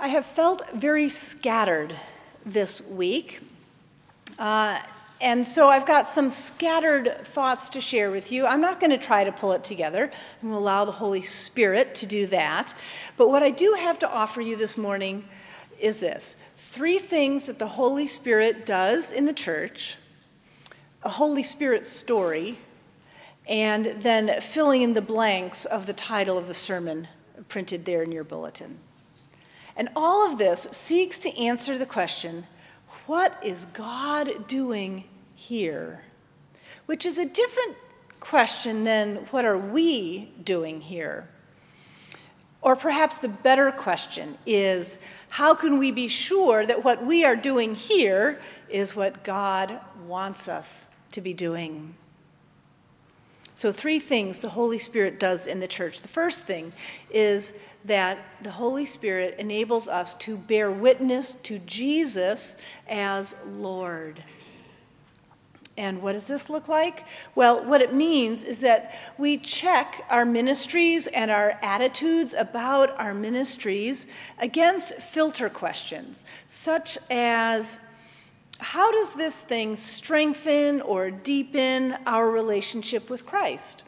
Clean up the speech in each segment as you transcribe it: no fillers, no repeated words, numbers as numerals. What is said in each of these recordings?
I have felt very scattered this week, and so I've got some scattered thoughts to share with you. I'm not going to try to pull it together. I'm going to allow the Holy Spirit to do that. But what I do have to offer you this morning is this: 3 things that the Holy Spirit does in the church, a Holy Spirit story, and then filling in the blanks of the title of the sermon printed there in your bulletin. And all of this seeks to answer the question, what is God doing here? Which is a different question than what are we doing here? Or perhaps the better question is, how can we be sure that what we are doing here is what God wants us to be doing? So 3 things the Holy Spirit does in the church. The first thing is that the Holy Spirit enables us to bear witness to Jesus as Lord. And what does this look like? Well, what it means is that we check our ministries and our attitudes about our ministries against filter questions, such as, how does this thing strengthen or deepen our relationship with Christ?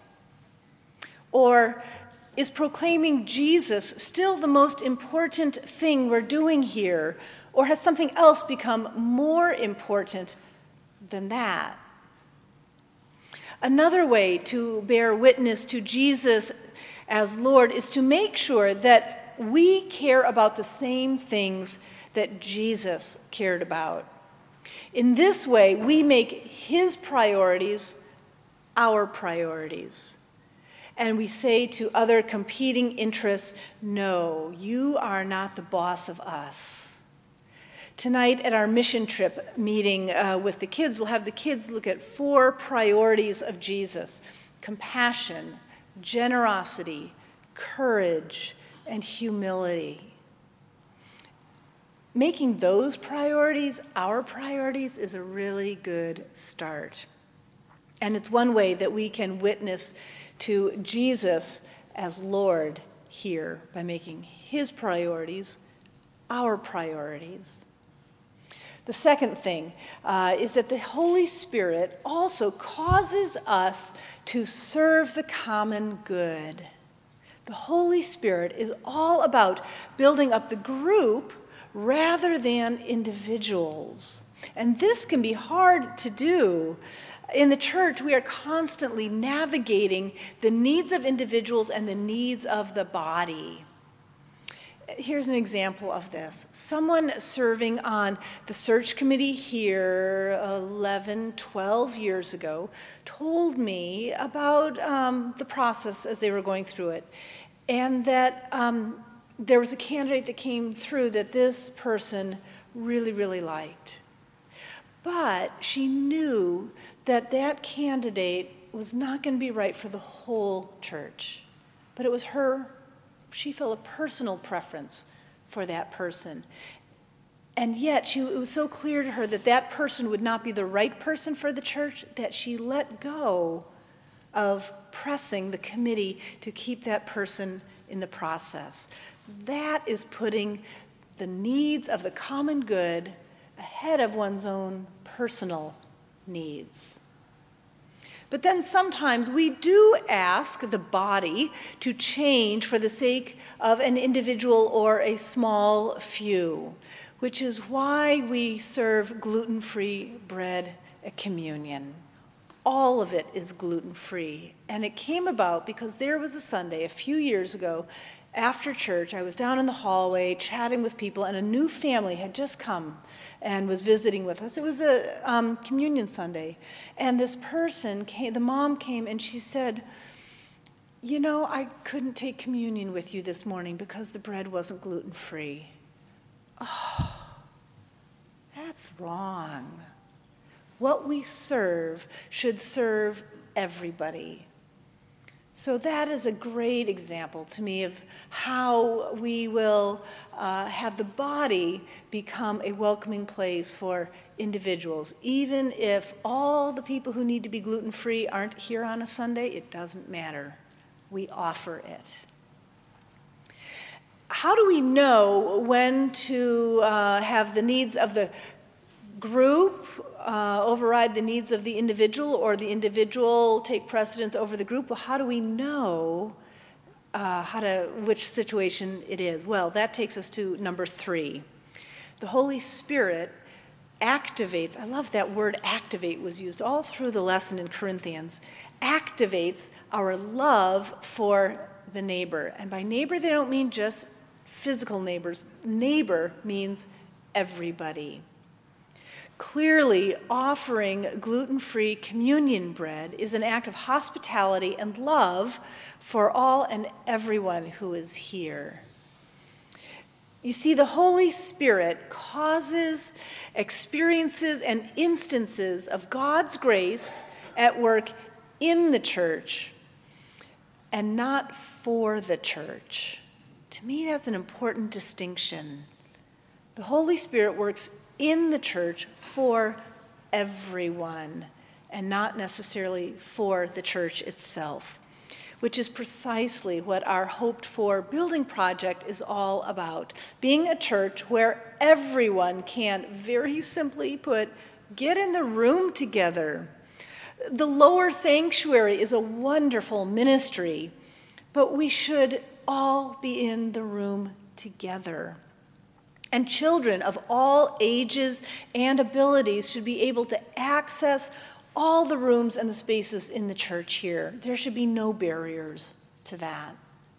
Or is proclaiming Jesus still the most important thing we're doing here? Or has something else become more important than that? Another way to bear witness to Jesus as Lord is to make sure that we care about the same things that Jesus cared about. In this way, we make his priorities our priorities. And we say to other competing interests, no, you are not the boss of us. Tonight at our mission trip meeting with the kids, we'll have the kids look at 4 priorities of Jesus: compassion, generosity, courage, and humility. Making those priorities our priorities is a really good start. And it's one way that we can witness to Jesus as Lord here, by making his priorities our priorities. The second thing is that the Holy Spirit also causes us to serve the common good. The Holy Spirit is all about building up the group rather than individuals. And this can be hard to do. In the church, we are constantly navigating the needs of individuals and the needs of the body. Here's an example of this. Someone serving on the search committee here 11, 12 years ago told me about the process as they were going through it, and that there was a candidate that came through that this person really, really liked. But she knew that that candidate was not going to be right for the whole church. But it was she felt a personal preference for that person. And yet it was so clear to her that that person would not be the right person for the church that she let go of pressing the committee to keep that person in the process. That is putting the needs of the common good ahead of one's own personal needs. But then sometimes we do ask the body to change for the sake of an individual or a small few, which is why we serve gluten-free bread at communion. All of it is gluten-free. And it came about because there was a Sunday a few years ago after church. I was down in the hallway chatting with people, and a new family had just come and was visiting with us. It was a communion Sunday. And this person came, the mom came, and she said, I couldn't take communion with you this morning because the bread wasn't gluten-free. Oh, that's wrong. What we serve should serve everybody. So that is a great example to me of how we will have the body become a welcoming place for individuals. Even if all the people who need to be gluten-free aren't here on a Sunday, it doesn't matter. We offer it. how do we know when to have the needs of the group override the needs of the individual, or the individual take precedence over the group? Well, how do we know which situation it is? Well, that takes us to number 3. The Holy Spirit activates. I love that word activate was used all through the lesson in Corinthians. Activates our love for the neighbor. And by neighbor, they don't mean just physical neighbors. Neighbor means everybody. Clearly, offering gluten-free communion bread is an act of hospitality and love for all and everyone who is here. You see, the Holy Spirit causes experiences and instances of God's grace at work in the church and not for the church. To me, that's an important distinction. The Holy Spirit works in the church for everyone and not necessarily for the church itself, which is precisely what our hoped-for building project is all about. Being a church where everyone can, very simply put, get in the room together. The lower sanctuary is a wonderful ministry, but we should all be in the room together. And children of all ages and abilities should be able to access all the rooms and the spaces in the church here. There should be no barriers to that.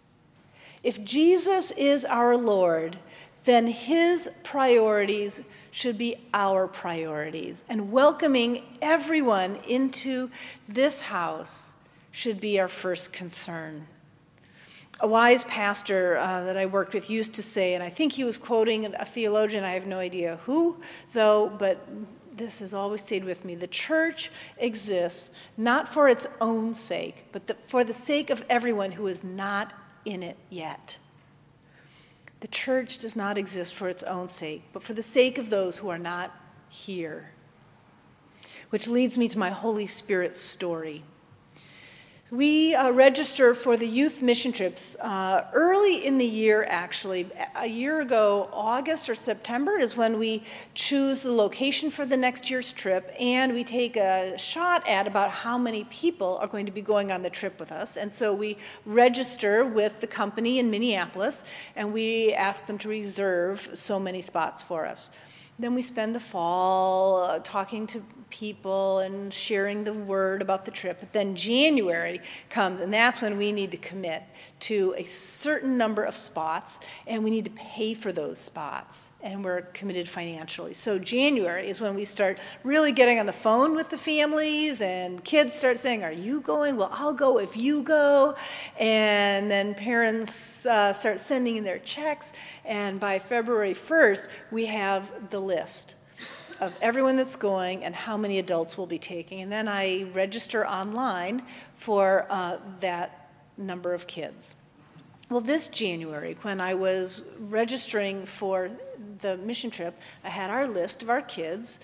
If Jesus is our Lord, then his priorities should be our priorities. And welcoming everyone into this house should be our first concern. A wise pastor that I worked with used to say, and I think he was quoting a theologian, I have no idea who, though, but this has always stayed with me. The church exists not for its own sake, but for the sake of everyone who is not in it yet. The church does not exist for its own sake, but for the sake of those who are not here. Which leads me to my Holy Spirit story. We register for the youth mission trips early in the year, actually. A year ago, August or September is when we choose the location for the next year's trip, and we take a shot at about how many people are going to be going on the trip with us. And so we register with the company in Minneapolis, and we ask them to reserve so many spots for us. Then we spend the fall talking to people and sharing the word about the trip. But then January comes, and that's when we need to commit to a certain number of spots, and we need to pay for those spots, and we're committed financially. So January is when we start really getting on the phone with the families, and kids start saying, "Are you going?" "Well, I'll go if you go." And then parents start sending in their checks, and by February 1st, we have the list of everyone that's going and how many adults we'll be taking. And then I register online for that number of kids. Well, this January, when I was registering for the mission trip, I had our list of our kids,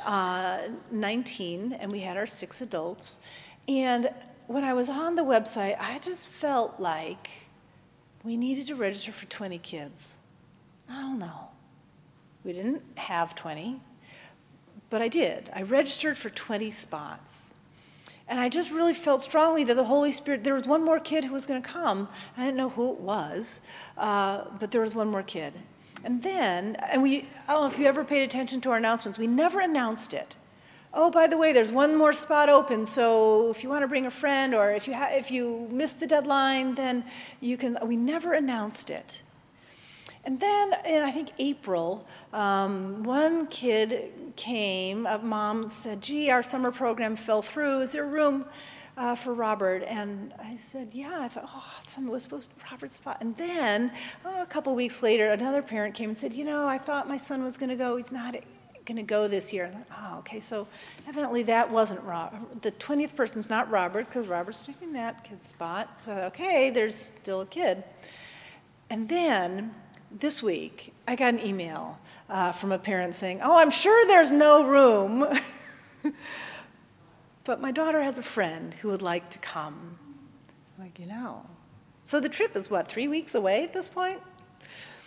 19, and we had our 6 adults. And when I was on the website, I just felt like we needed to register for 20 kids. I don't know. We didn't have 20. But I did. I registered for 20 spots. And I just really felt strongly that the Holy Spirit, there was one more kid who was going to come. I didn't know who it was, but there was one more kid. And then, I don't know if you ever paid attention to our announcements, we never announced it. Oh, by the way, there's one more spot open, so if you want to bring a friend, or if you missed the deadline, then you can. We never announced it. And then in, I think, April, one kid came, a mom said, "Gee, our summer program fell through. Is there room for Robert?" And I said, "Yeah." I thought, someone was supposed to be Robert's spot. And then a couple weeks later, another parent came and said, "I thought my son was going to go. He's not going to go this year." And I thought, okay, so evidently that wasn't Robert. The 20th person's not Robert, because Robert's taking that kid's spot. So I thought, okay, there's still a kid. And then this week, I got an email from a parent saying, "Oh, I'm sure there's no room, but my daughter has a friend who would like to come." I'm like, So the trip is 3 weeks away at this point?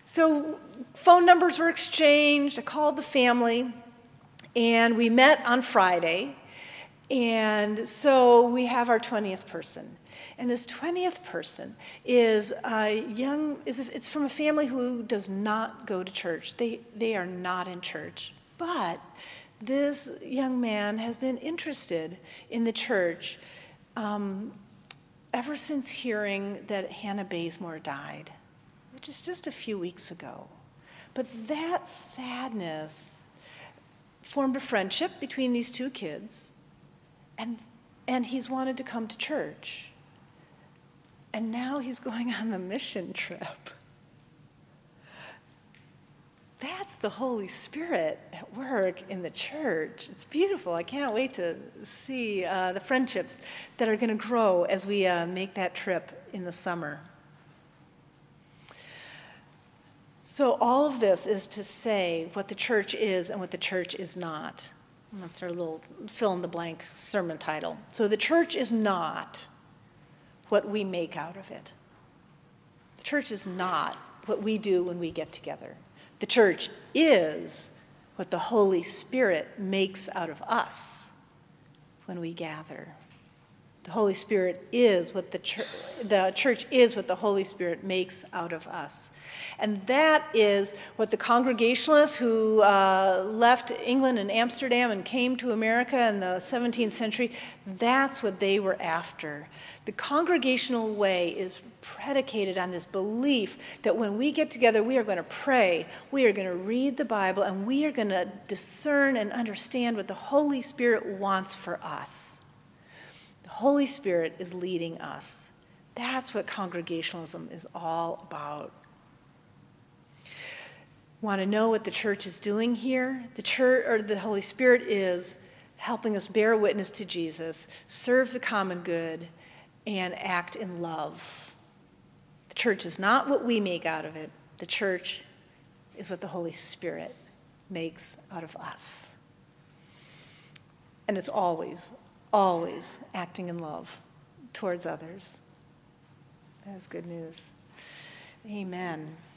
So phone numbers were exchanged. I called the family, and we met on Friday. And so we have our 20th person. And this 20th person is it's from a family who does not go to church. They are not in church. But this young man has been interested in the church ever since hearing that Hannah Bazemore died, which is just a few weeks ago. But that sadness formed a friendship between these two kids. And he's wanted to come to church. And now he's going on the mission trip. That's the Holy Spirit at work in the church. It's beautiful. I can't wait to see the friendships that are going to grow as we make that trip in the summer. So all of this is to say what the church is and what the church is not. And that's our little fill-in-the-blank sermon title. So the church is not what we make out of it. The church is not what we do when we get together. The church is what the Holy Spirit makes out of us when we gather. The Holy Spirit is what the church is what the Holy Spirit makes out of us. And that is what the Congregationalists who left England and Amsterdam and came to America in the 17th century, that's what they were after. The Congregational way is predicated on this belief that when we get together, we are going to pray, we are going to read the Bible, and we are going to discern and understand what the Holy Spirit wants for us. The Holy Spirit is leading us. That's what Congregationalism is all about. Want to know what the church is doing here? The church, or the Holy Spirit, is helping us bear witness to Jesus, serve the common good, and act in love. The church is not what we make out of it. The church is what the Holy Spirit makes out of us. And it's always acting in love towards others. That is good news. Amen.